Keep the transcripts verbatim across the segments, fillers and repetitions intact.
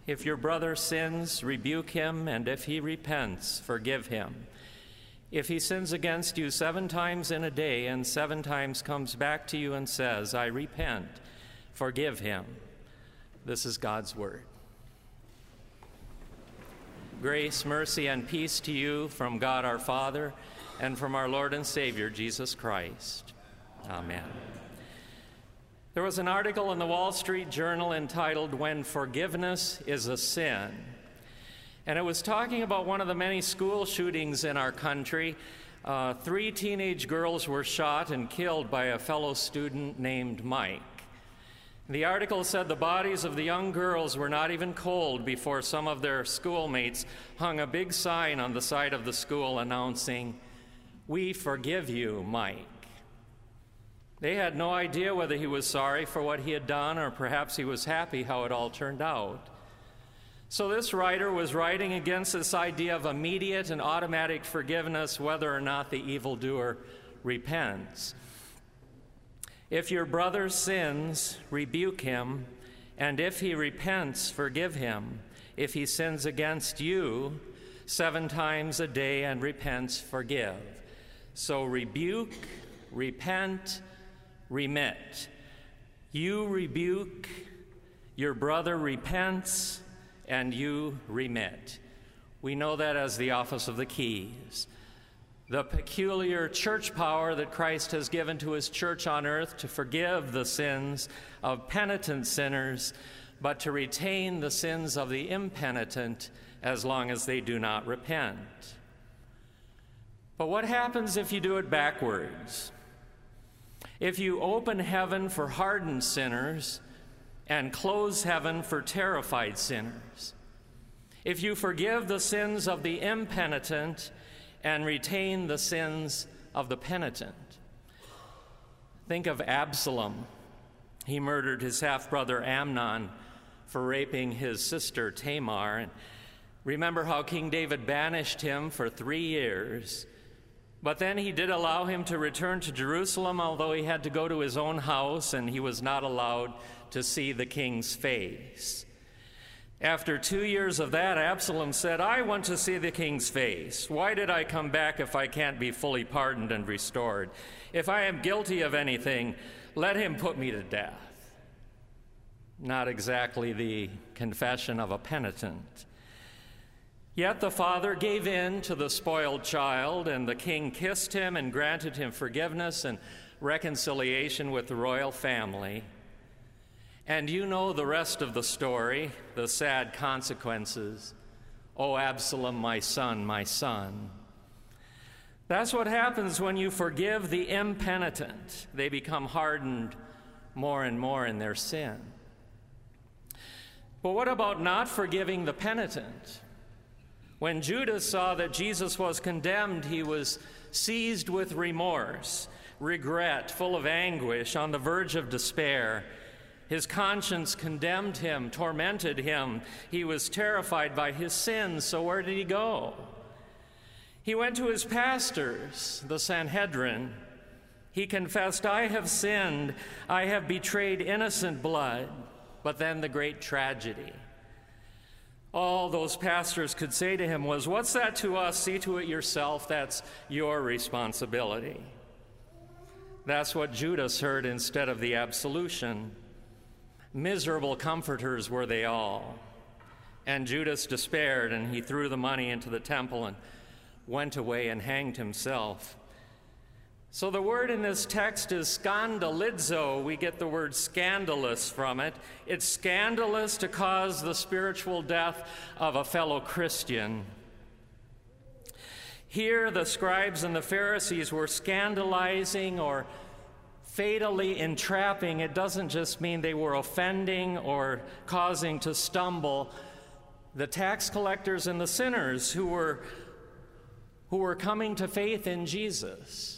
If your brother sins, rebuke him, and if he repents, forgive him. If he sins against you seven times in a day and seven times comes back to you and says, I repent, forgive him. This is God's word. Grace, mercy, and peace to you from God our Father and from our Lord and Savior, Jesus Christ. Amen. There was an article in the Wall Street Journal entitled, When Forgiveness is a Sin. And it was talking about one of the many school shootings in our country. Uh, three teenage girls were shot and killed by a fellow student named Mike. The article said the bodies of the young girls were not even cold before some of their schoolmates hung a big sign on the side of the school announcing, "We forgive you, Mike." They had no idea whether he was sorry for what he had done or perhaps he was happy how it all turned out. So this writer was writing against this idea of immediate and automatic forgiveness whether or not the evildoer repents. If your brother sins, rebuke him, and if he repents, forgive him. If he sins against you seven times a day and repents, forgive. So rebuke, repent, remit. You rebuke, your brother repents, and you remit. We know that as the office of the keys. The peculiar church power that Christ has given to his church on earth to forgive the sins of penitent sinners, but to retain the sins of the impenitent as long as they do not repent. But what happens if you do it backwards? If you open heaven for hardened sinners and close heaven for terrified sinners? If you forgive the sins of the impenitent and retain the sins of the penitent? Think of Absalom. He murdered his half-brother Amnon for raping his sister Tamar. And remember how King David banished him for three years. But then he did allow him to return to Jerusalem, although he had to go to his own house and he was not allowed to see the king's face. After two years of that, Absalom said, I want to see the king's face. Why did I come back if I can't be fully pardoned and restored? If I am guilty of anything, let him put me to death. Not exactly the confession of a penitent. Yet the father gave in to the spoiled child, and the king kissed him and granted him forgiveness and reconciliation with the royal family. And you know the rest of the story, the sad consequences. Oh, Absalom, my son, my son. That's what happens when you forgive the impenitent. They become hardened more and more in their sin. But what about not forgiving the penitent? When Judas saw that Jesus was condemned, he was seized with remorse, regret, full of anguish, on the verge of despair. His conscience condemned him, tormented him. He was terrified by his sins, so where did he go? He went to his pastors, the Sanhedrin. He confessed, I have sinned, I have betrayed innocent blood. But then the great tragedy. All those pastors could say to him was, what's that to us? See to it yourself. That's your responsibility. That's what Judas heard instead of the absolution. Miserable comforters were they all. And Judas despaired, and he threw the money into the temple and went away and hanged himself. So the word in this text is scandalizo. We get the word scandalous from it. It's scandalous to cause the spiritual death of a fellow Christian. Here, the scribes and the Pharisees were scandalizing or fatally entrapping. It doesn't just mean they were offending or causing to stumble the tax collectors and the sinners who were, who were coming to faith in Jesus.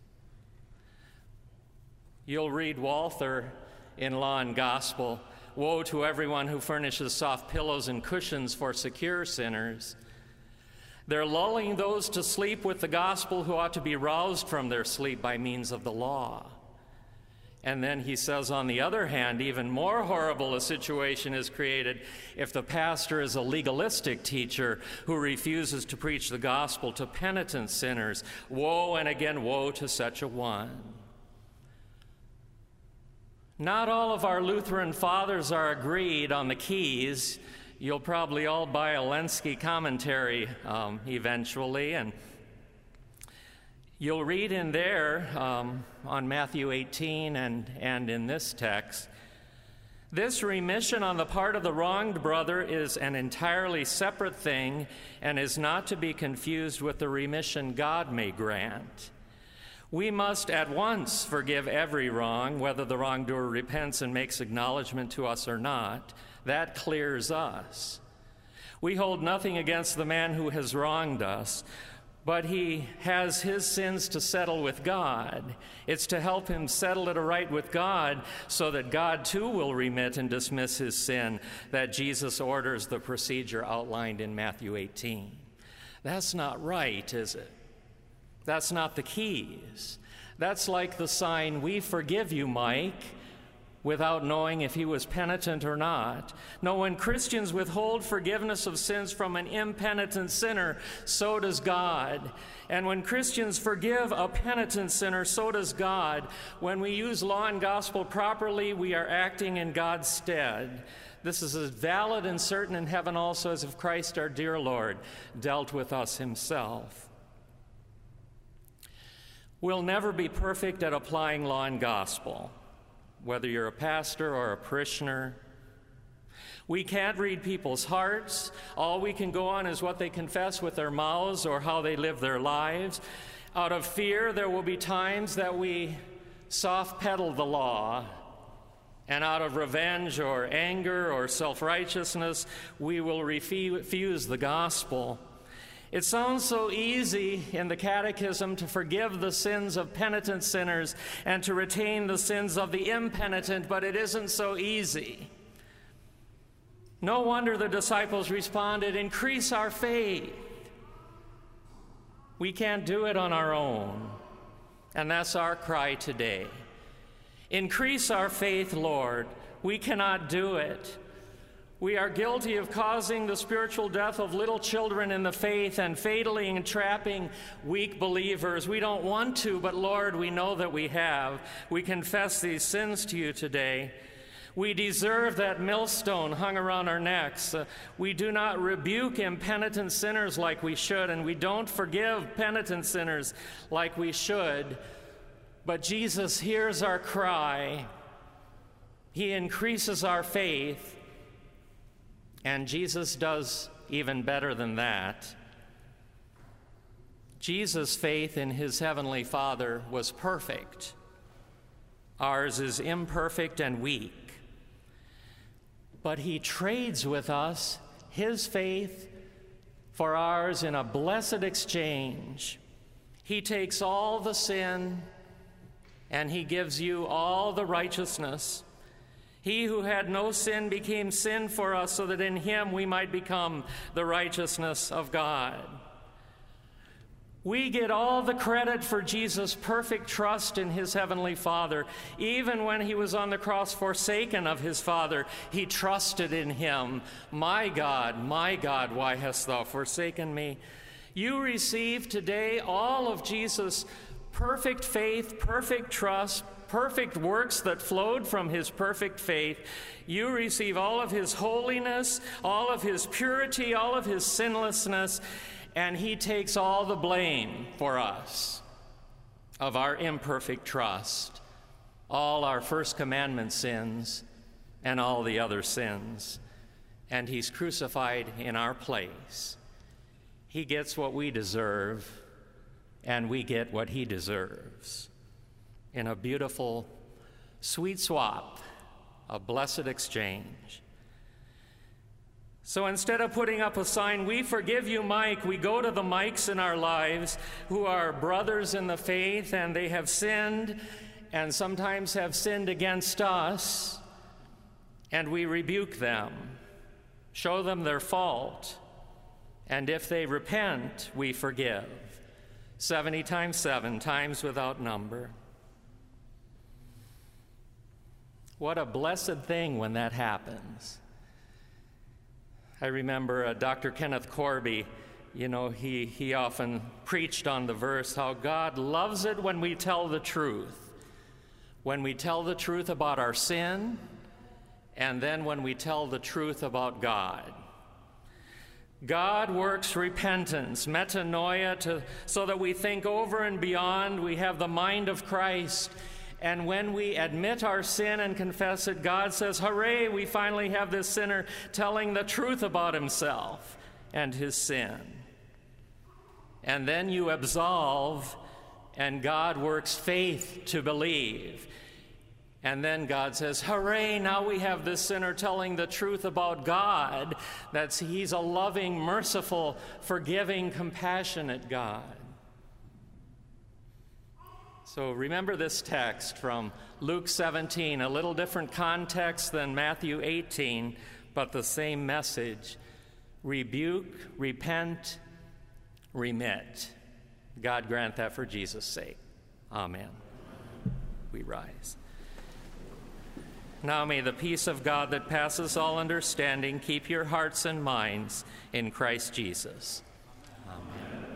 You'll read Walther in Law and Gospel, woe to everyone who furnishes soft pillows and cushions for secure sinners. They're lulling those to sleep with the gospel who ought to be roused from their sleep by means of the law. And then he says, on the other hand, even more horrible a situation is created if the pastor is a legalistic teacher who refuses to preach the gospel to penitent sinners. Woe and again woe to such a one. Not all of our Lutheran fathers are agreed on the keys. You'll probably all buy a Lenski commentary um, eventually, and you'll read in there um, on Matthew eighteen and, and in this text, this remission on the part of the wronged brother is an entirely separate thing and is not to be confused with the remission God may grant. We must at once forgive every wrong, whether the wrongdoer repents and makes acknowledgement to us or not. That clears us. We hold nothing against the man who has wronged us, but he has his sins to settle with God. It's to help him settle it aright with God so that God too will remit and dismiss his sin that Jesus orders the procedure outlined in Matthew eighteen. That's not right, is it? That's not the keys. That's like the sign, "We forgive you, Mike," without knowing if he was penitent or not. No, when Christians withhold forgiveness of sins from an impenitent sinner, so does God. And when Christians forgive a penitent sinner, so does God. When we use law and gospel properly, we are acting in God's stead. This is as valid and certain in heaven also as if Christ our dear Lord dealt with us himself. We'll never be perfect at applying law and gospel, whether you're a pastor or a parishioner. We can't read people's hearts. All we can go on is what they confess with their mouths or how they live their lives. Out of fear, there will be times that we soft pedal the law, and out of revenge or anger or self-righteousness, we will refuse the gospel. It sounds so easy in the Catechism to forgive the sins of penitent sinners and to retain the sins of the impenitent, but it isn't so easy. No wonder the disciples responded, "Increase our faith." We can't do it on our own, and that's our cry today. Increase our faith, Lord. We cannot do it. We are guilty of causing the spiritual death of little children in the faith and fatally entrapping weak believers. We don't want to, but Lord, we know that we have. We confess these sins to you today. We deserve that millstone hung around our necks. Uh, we do not rebuke impenitent sinners like we should, and we don't forgive penitent sinners like we should. But Jesus hears our cry. He increases our faith. And Jesus does even better than that. Jesus' faith in his heavenly Father was perfect. Ours is imperfect and weak. But he trades with us his faith for ours in a blessed exchange. He takes all the sin and he gives you all the righteousness. He who had no sin became sin for us so that in him we might become the righteousness of God. We get all the credit for Jesus' perfect trust in his heavenly Father. Even when he was on the cross forsaken of his Father, he trusted in him. "My God, my God, why hast thou forsaken me?" You receive today all of Jesus' perfect faith, perfect trust, perfect works that flowed from his perfect faith. You receive all of his holiness, all of his purity, all of his sinlessness, and he takes all the blame for us of our imperfect trust, all our first commandment sins, and all the other sins. And he's crucified in our place. He gets what we deserve, and we get what he deserves. In a beautiful, sweet swap, a blessed exchange. So instead of putting up a sign, "We forgive you, Mike," we go to the Mikes in our lives who are brothers in the faith, and they have sinned and sometimes have sinned against us, and we rebuke them, show them their fault, and if they repent, we forgive. seventy times seven, times without number. What a blessed thing when that happens. I remember uh, Doctor Kenneth Corby, you know, he, he often preached on the verse how God loves it when we tell the truth. When we tell the truth about our sin, and then when we tell the truth about God. God works repentance, metanoia, to, so that we think over and beyond. We have the mind of Christ. And when we admit our sin and confess it, God says, hooray, we finally have this sinner telling the truth about himself and his sin. And then you absolve, and God works faith to believe. And then God says, hooray, now we have this sinner telling the truth about God, that he's a loving, merciful, forgiving, compassionate God. So remember this text from Luke seventeen, a little different context than Matthew eighteen, but the same message. Rebuke, repent, remit. God grant that for Jesus' sake. Amen. We rise. Now may the peace of God that passes all understanding keep your hearts and minds in Christ Jesus. Amen.